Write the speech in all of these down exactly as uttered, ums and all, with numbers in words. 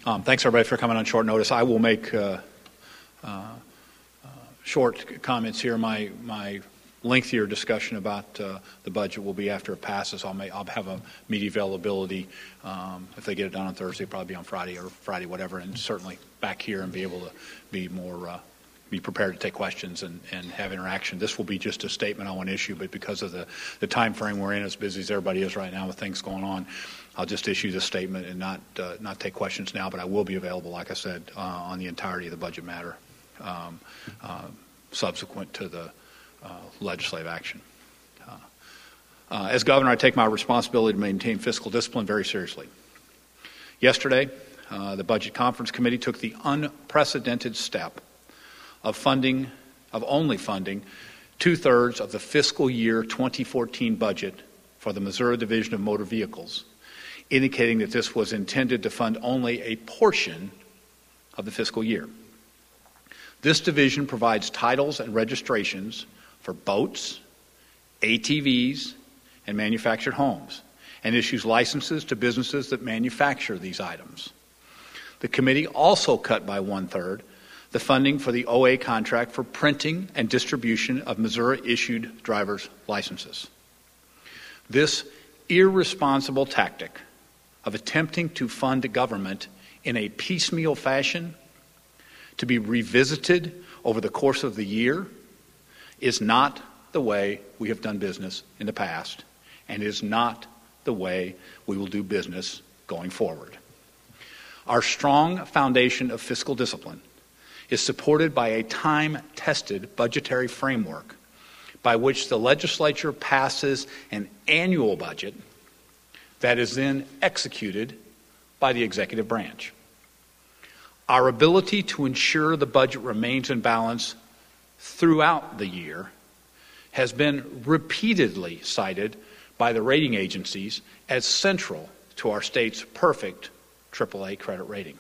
Um, thanks, everybody, for coming on short notice. I will make uh, uh, uh, short comments here. My my lengthier discussion about uh, the budget will be after it passes. I'll, may, I'll have a media availability. Um, if they get it done on Thursday, it'll probably be on Friday or Friday, whatever, and certainly back here and be able to be more uh, be prepared to take questions and, and have interaction. This will be just a statement on one issue, but because of the, the time frame we're in, as busy as everybody is right now with things going on, I'll just issue this statement and not uh, not take questions now, but I will be available, like I said, uh, on the entirety of the budget matter um, uh, subsequent to the uh, legislative action. Uh, uh, as governor, I take my responsibility to maintain fiscal discipline very seriously. Yesterday, uh, the Budget Conference Committee took the unprecedented step of funding, of only funding two-thirds of the fiscal year twenty fourteen budget for the Missouri Division of Motor Vehicles, indicating that this was intended to fund only a portion of the fiscal year. This division provides titles and registrations for boats, A T Vs, and manufactured homes, and issues licenses to businesses that manufacture these items. The committee also cut by one-third the funding for the O A contract for printing and distribution of Missouri-issued driver's licenses. This irresponsible tactic of attempting to fund government in a piecemeal fashion to be revisited over the course of the year is not the way we have done business in the past, and is not the way we will do business going forward. Our strong foundation of fiscal discipline is supported by a time-tested budgetary framework by which the legislature passes an annual budget that is then executed by the executive branch. Our ability to ensure the budget remains in balance throughout the year has been repeatedly cited by the rating agencies as central to our state's perfect triple A credit rating.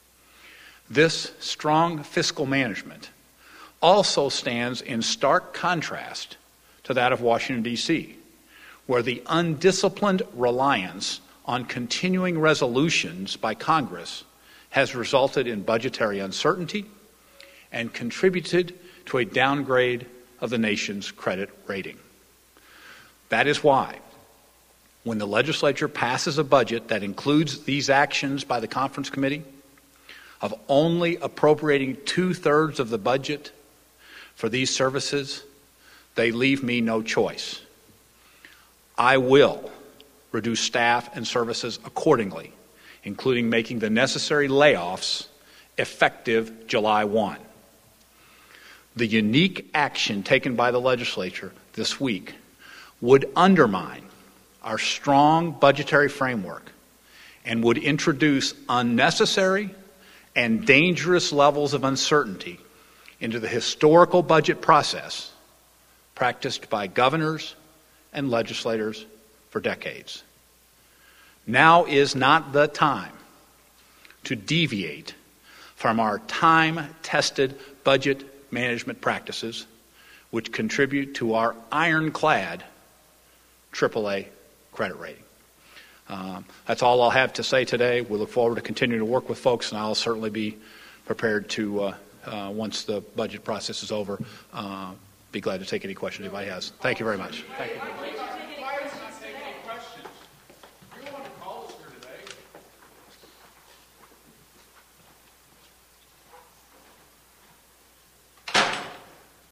This strong fiscal management also stands in stark contrast to that of Washington, D C, where the undisciplined reliance on continuing resolutions by Congress has resulted in budgetary uncertainty and contributed to a downgrade of the nation's credit rating. That is why, when the legislature passes a budget that includes these actions by the conference committee, of only appropriating two-thirds of the budget for these services, they leave me no choice. I will reduce staff and services accordingly, including making the necessary layoffs effective July first. The unique action taken by the legislature this week would undermine our strong budgetary framework and would introduce unnecessary and dangerous levels of uncertainty into the historical budget process practiced by governors and legislators for decades. Now is not the time to deviate from our time-tested budget management practices, which contribute to our ironclad triple A credit rating. Um, that's all I'll have to say today. We look forward to continuing to work with folks, and I'll certainly be prepared to, uh, uh, once the budget process is over, uh, be glad to take any questions anybody has. Thank you very much. Thank you.